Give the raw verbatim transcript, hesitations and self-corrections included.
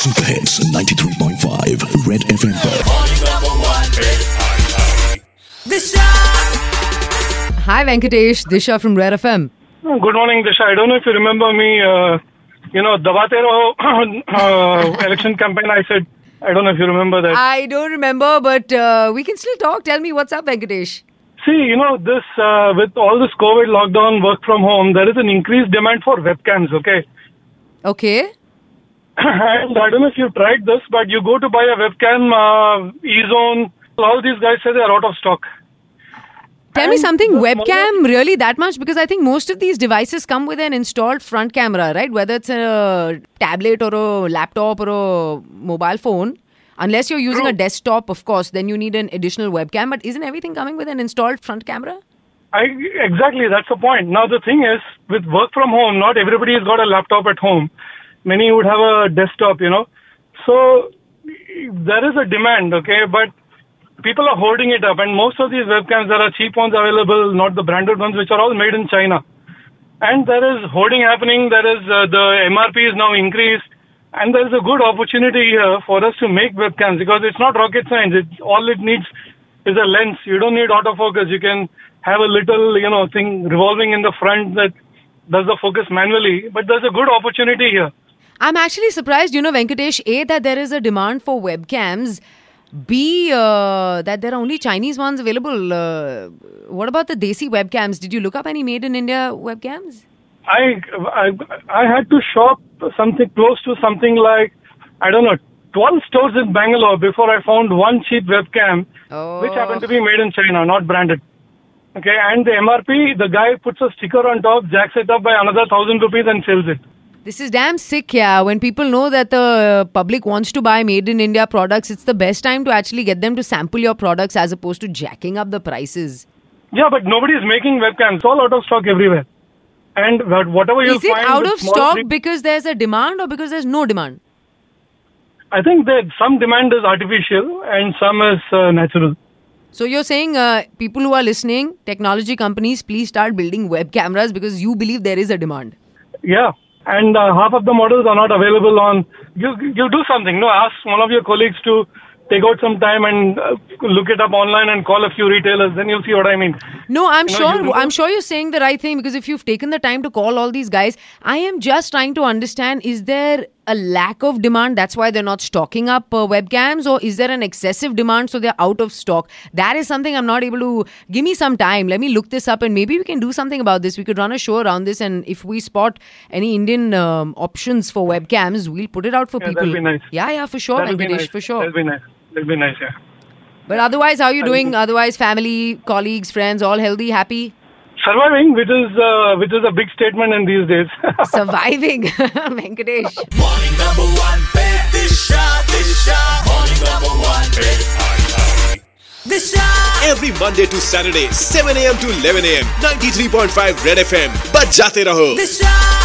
Super Hits ninety-three point five Red F M पर. Hi Venkatesh, Disha from Red F M. Good morning, Disha. I don't know if you remember me, uh, you know, Dabate Raho uh, election campaign I said. I don't know if you remember that. I don't remember, but uh, we can still talk. Tell me what's up, Venkatesh. See, you know, this uh, with all this COVID lockdown, work from home, there is an increased demand for webcams, okay? Okay. And I don't know if you've tried this, but you go to buy a webcam, uh, E-Zone, all these guys say they're out of stock. Tell And me something, the webcam smaller- really that much? Because I think most of these devices come with an installed front camera, right? Whether it's a tablet or a laptop or a mobile phone. Unless you're using True. a desktop, of course, then you need an additional webcam. But isn't everything coming with an installed front camera? I, exactly, that's the point. Now, the thing is, with work from home, not everybody has got a laptop at home. Many would have a desktop, you know. So, there is a demand, okay, but people are holding it up. And most of these webcams, there are cheap ones available, not the branded ones, which are all made in China. And there is hoarding happening. There is, uh, the M R P is now increased. And there is a good opportunity here for us to make webcams because it's not rocket science. It's, all it needs is a lens. You don't need autofocus. You can have a little, you know, thing revolving in the front that does the focus manually. But there's a good opportunity here. I'm actually surprised, you know, Venkatesh, A, that there is a demand for webcams. B, uh, that there are only Chinese ones available. Uh, what about the Desi webcams? Did you look up any made in India webcams? I, I, I had to shop something close to something like, I don't know, twelve stores in Bangalore before I found one cheap webcam, Oh. which happened to be made in China, not branded. Okay, and the M R P, the guy puts a sticker on top, jacks it up by another thousand rupees and sells it. This is damn sick, yeah. When people know that the public wants to buy made in India products, it's the best time to actually get them to sample your products as opposed to jacking up the prices. Yeah, but nobody is making webcams. It's all out of stock everywhere. And what- whatever you Is it find... out with of small stock things- because there's a demand or because there's no demand? I think that some demand is artificial and some is uh, natural. So you're saying uh, people who are listening, technology companies, please start building web cameras because you believe there is a demand. Yeah. And uh, half of the models are not available on... You you do something. No, ask one of your colleagues to take out some time and uh, look it up online and call a few retailers. Then you'll see what I mean. No, I'm You know, sure you- I'm sure you're saying the right thing because if you've taken the time to call all these guys, I am just trying to understand, is there a lack of demand, that's why they're not stocking up uh, webcams, or is there an excessive demand so they're out of stock? That is something I'm not able to... Give me some time. Let me look this up and maybe we can do something about this. We could run a show around this, and if we spot any Indian um, options for webcams, we'll put it out for Yeah, people. that'll be nice. Yeah, yeah, for sure, That'll be Venkatesh, nice. for sure. That'll be nice. That'll be nice, yeah. But otherwise, how are you Thank doing? you. Otherwise, family, colleagues, friends, all healthy, happy? Surviving, which is uh, which is a big statement in these days. Surviving, Venkatesh. Morning number one, babe, Disha, Disha. Morning number one, babe, Disha. Every Monday to Saturday, seven a.m. to eleven a.m. ninety-three point five Red F M. Baj jate raho. Disha.